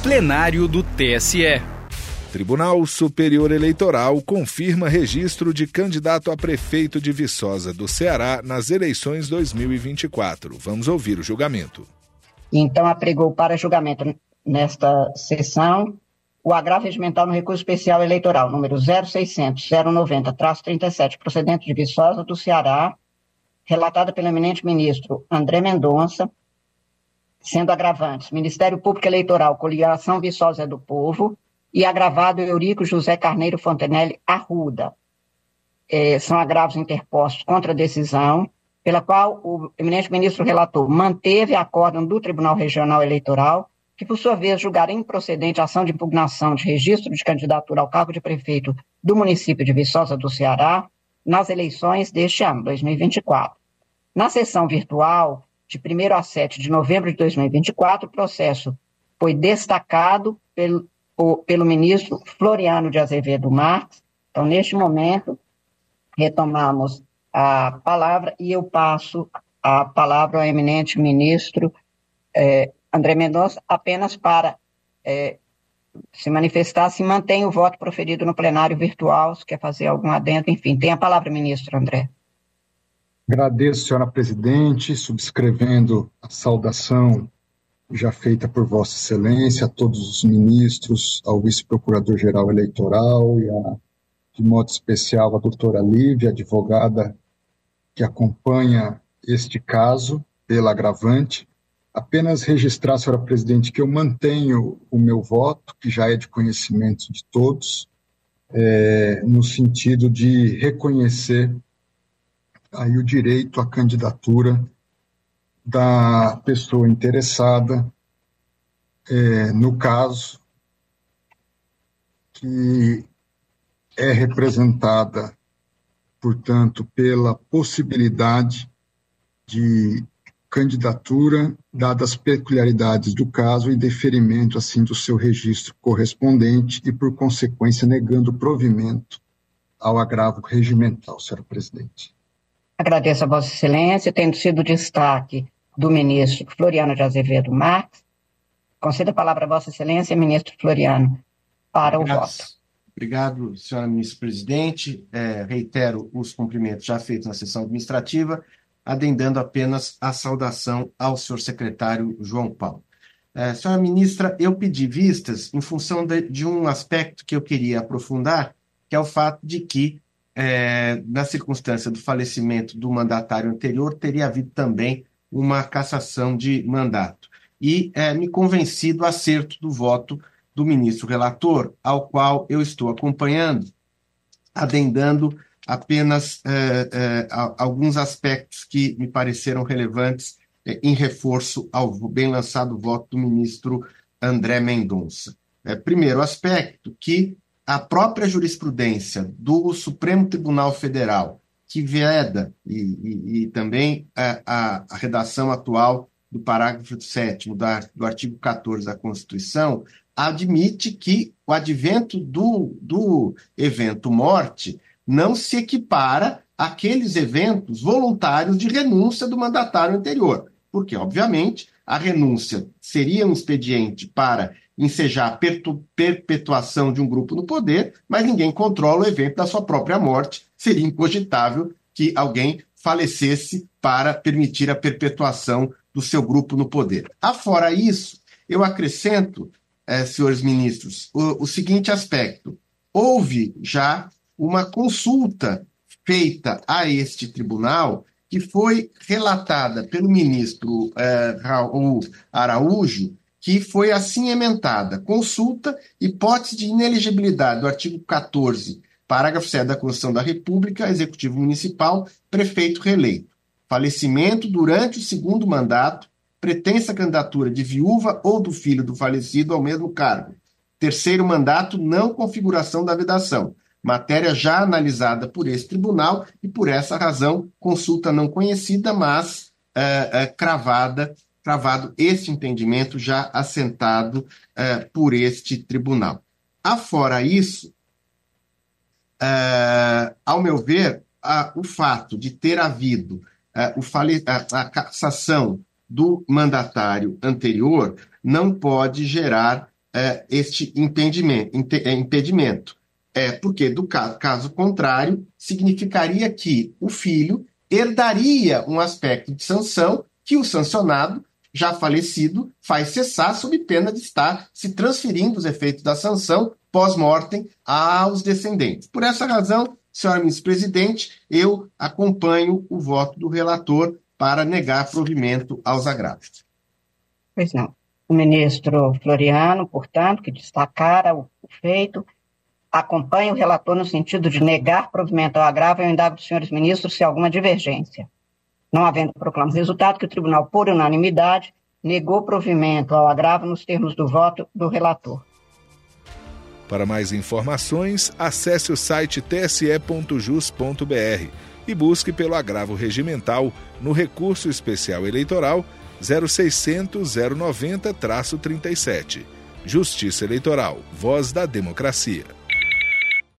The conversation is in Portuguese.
plenário do TSE. Tribunal Superior Eleitoral confirma registro de candidato a prefeito de Viçosa do Ceará nas eleições 2024. Vamos ouvir o julgamento. Então, apregou para julgamento nesta sessão o agravo regimental no recurso especial eleitoral, número 0600-090-37, procedente de Viçosa do Ceará, relatada pelo eminente ministro André Mendonça, sendo agravantes Ministério Público Eleitoral, Coligação Viçosa do Povo, e agravado Eurico José Carneiro Fontenelle Arruda. São agravos interpostos contra a decisão, pela qual o eminente ministro relator manteve a acórdão do Tribunal Regional Eleitoral, que, por sua vez, julgará improcedente a ação de impugnação de registro de candidatura ao cargo de prefeito do município de Viçosa do Ceará nas eleições deste ano, 2024. Na sessão virtual, de 1º a 7 de novembro de 2024, o processo foi destacado pelo ministro Floriano de Azevedo Marques. Então, neste momento, retomamos a palavra e eu passo a palavra ao eminente ministro André Mendonça, apenas para se manifestar, se mantém o voto proferido no plenário virtual, se quer fazer algum adendo, enfim. Tem a palavra, ministro André. Agradeço, senhora presidente, subscrevendo a saudação já feita por Vossa Excelência, a todos os ministros, ao vice-procurador-geral eleitoral e, de modo especial, a doutora Lívia, advogada que acompanha este caso pela agravante. Apenas registrar, senhora presidente, que eu mantenho o meu voto, que já é de conhecimento de todos, no sentido de reconhecer aí o direito à candidatura da pessoa interessada, no caso, que é representada, portanto, pela possibilidade de candidatura, dadas as peculiaridades do caso e deferimento, assim, do seu registro correspondente e, por consequência, negando provimento ao agravo regimental, senhora presidente. Agradeço a Vossa Excelência, tendo sido destaque do ministro Floriano de Azevedo Marques. Concedo a palavra a Vossa Excelência, ministro Floriano, para o voto. Obrigado, senhora ministra-presidente. Reitero os cumprimentos já feitos na sessão administrativa, adendando apenas a saudação ao senhor secretário João Paulo. Senhora ministra, eu pedi vistas em função de um aspecto que eu queria aprofundar, que é o fato de que, na circunstância do falecimento do mandatário anterior, teria havido também uma cassação de mandato. E me convenci do acerto do voto do ministro relator, ao qual eu estou acompanhando, adendando apenas alguns aspectos que me pareceram relevantes em reforço ao bem lançado voto do ministro André Mendonça. Primeiro aspecto, que a própria jurisprudência do Supremo Tribunal Federal, que veda, e também a redação atual do parágrafo 7º do artigo 14 da Constituição, admite que o advento do evento morte não se equipara àqueles eventos voluntários de renúncia do mandatário anterior, porque, obviamente, a renúncia seria um expediente para ensejar a perpetuação de um grupo no poder, mas ninguém controla o evento da sua própria morte. Seria incogitável que alguém falecesse para permitir a perpetuação do seu grupo no poder. Afora isso, eu acrescento, senhores ministros, o seguinte aspecto. Houve já uma consulta feita a este tribunal que foi relatada pelo ministro Raul Araújo, que foi assim emendada. Consulta, hipótese de inelegibilidade do artigo 14, parágrafo 7 da Constituição da República, Executivo Municipal, prefeito reeleito. Falecimento durante o segundo mandato, pretensa candidatura de viúva ou do filho do falecido ao mesmo cargo. Terceiro mandato, não configuração da vedação. Matéria já analisada por esse tribunal e, por essa razão, consulta não conhecida, mas cravado este entendimento já assentado por este tribunal. Afora isso, ao meu ver, o fato de ter havido a cassação do mandatário anterior não pode gerar este impedimento. Porque, do caso contrário, significaria que o filho herdaria um aspecto de sanção que o sancionado, já falecido, faz cessar sob pena de estar se transferindo os efeitos da sanção pós-mortem aos descendentes. Por essa razão, senhora ministra-presidente, eu acompanho o voto do relator para negar provimento aos agravos. Pois não. O ministro Floriano, portanto, que destacara o feito, acompanha o relator no sentido de negar provimento ao agravo. Eu indago dos senhores ministros se há alguma divergência. Não havendo proclamo resultado que o tribunal, por unanimidade, negou provimento ao agravo nos termos do voto do relator. Para mais informações, acesse o site tse.jus.br e busque pelo agravo regimental no recurso especial eleitoral 0600 090-37. Justiça Eleitoral, voz da democracia.